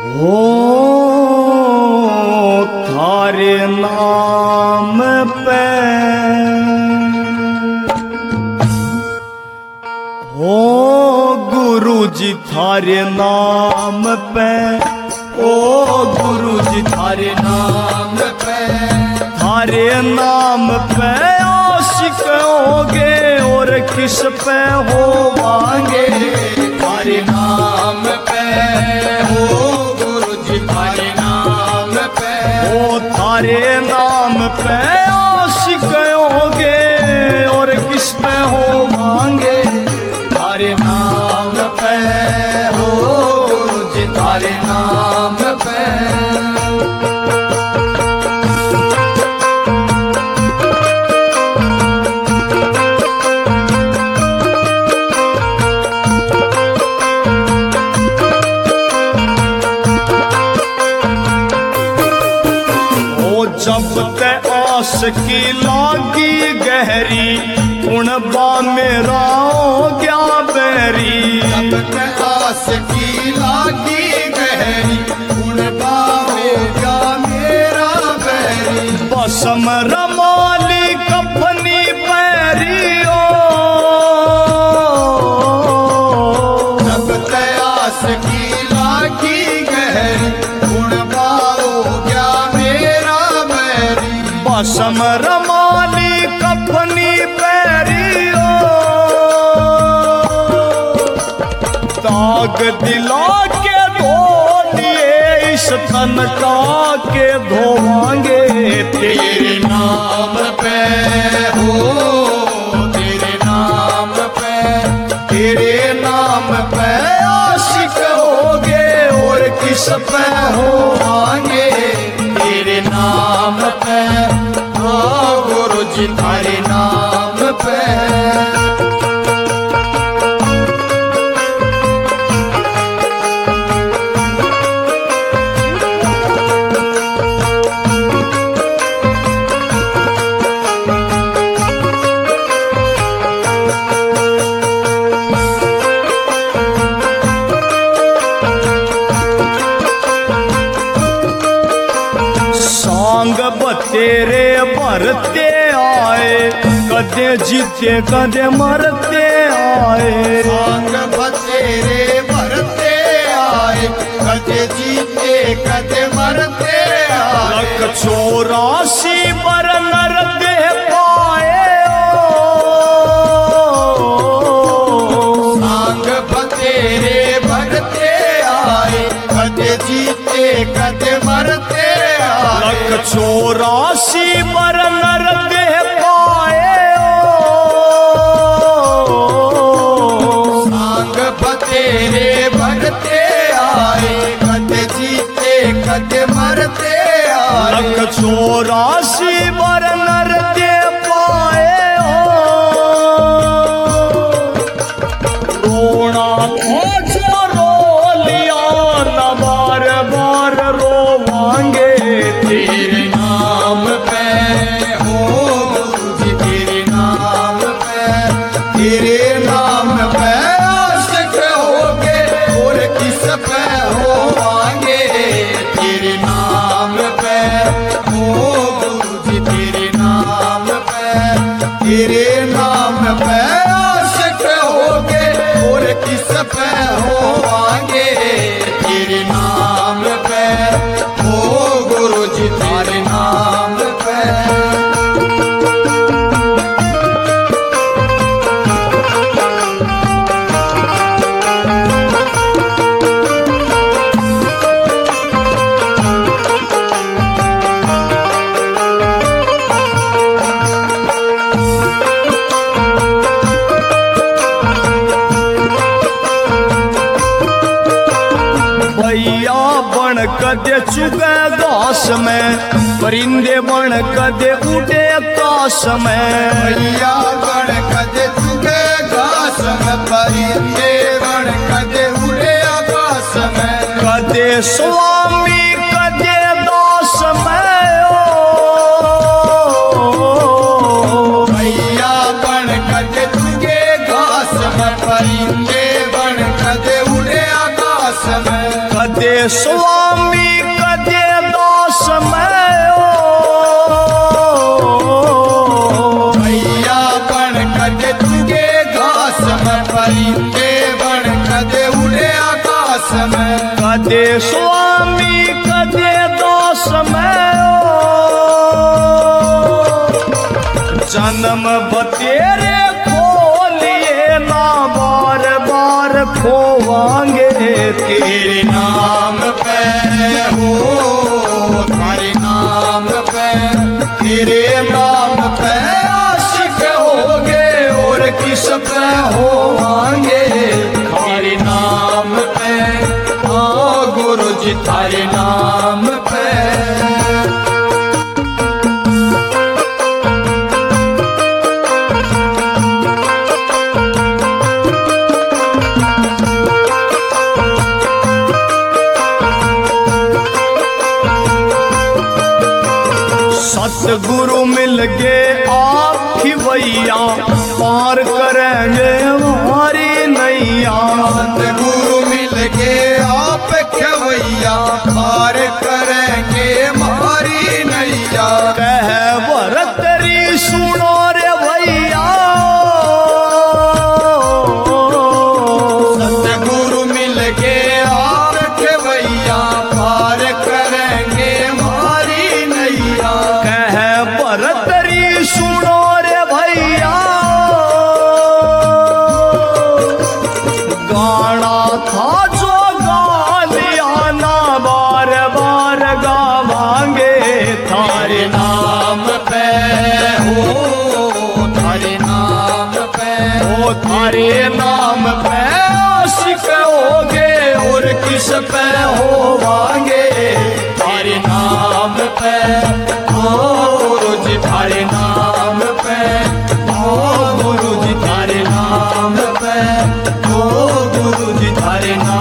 हो थारे नाम पे हो गुरु जी थारे नाम पे ओ गुरु जी थारे नाम पे थारे नाम पे आशिक होगे और किस पे हो वांगे थारे नाम पे हो गुरु जी थारे नाम पे ओ थारे नाम पे आशिक होगे और किस पे हो वांगे थारे नाम पे हो गुरु जी थारे नाम पे जब ते आस की लागी गहरी उणबा मेरा हो गया बैरी जब ते आस की लागी गहरी उणबा हो गया मेरा बैरी बसम रमाली कफनी पैरी ओ जब ते आस की लागी गहरी उणबा बसम रमाली कफनी पैरियो दाग दिला के धो दिए इस तन का के धोवांगे तेरे नाम पे हो तेरे नाम पे तेरे नाम पे आशिक होगे और किस पे होवांगे तेरे नाम पे गुरु जी थारे नाम पे सांग बतेरे भरते आए कदे जीते कदे मरते आए सांग बतेरे भरते आए कदे जीते कदे मरते आए 184 बर नर दे पाए सांग बतेरे भरते आए कदे जीते कदे मरते 184 बर नर दे पाए सांग बतेरे भरते आए कदे जीते कदे मरते आए 184 बर नर दे पाए रोना खोजो रो लिया न बार बार रोवांगे तेरे नाम पे हो गुरु जी तेरे नाम पे तेरे नाम पे आशिक होगे और किस पे होवांगे तेरे नाम पे हो गुरु जी तेरे नाम पे तेरे नाम पे आशिक होगे और किस पे होवांगे तेरे नाम पे हो गुरु जी थारे नाम पे भैया बन कदे चुगे घास में परिंदे बन कदे उड़े आकाश में भैया बन कदे चुगे घास में परिंदे बन कदे उड़े आकाश में कदे स्वामी कदे दास में ओ भैया बन कदे चुगे घास में परिंदे बन कदे उड़े आकाश में कदे स्वामी कदे दास मैं भैया बन कदे तुगे घास में परिंदे बन कदे उड़े आकाश में कदे स्वामी कदे दास मैं जन्म बतेरे खोलिए ना बार बार खोवांगे तेरे नाम पे हो तुम्हारे नाम पे तेरे नाम पे आशिक होगे और किस पे होवांगे तेरे नाम पे ओ गुरु जी तारे नाम पे सतगुरु मिल गए आप ही भैया पार करेंगे हमारी नैया सतगुरु मिल गए आप खवैया पार करेंगे हमारी नैया कह भरतरी सुनो रे भैया सतगुरु मिल गए आप खवैया पार करेंगे हमारी नैया कह भरतरी सुनो रे भैया गाना था जो गा लिया ना बार बार गावांगे तारे नाम पे हो तारे नाम पे ओ थारे नाम पे आशिक होगे और किस पे होवांगे तारे नाम पे ओ गुरु जी तारे नाम पे ओ गुरु जी तारे नाम पे ओ गुरु जी तारे नाम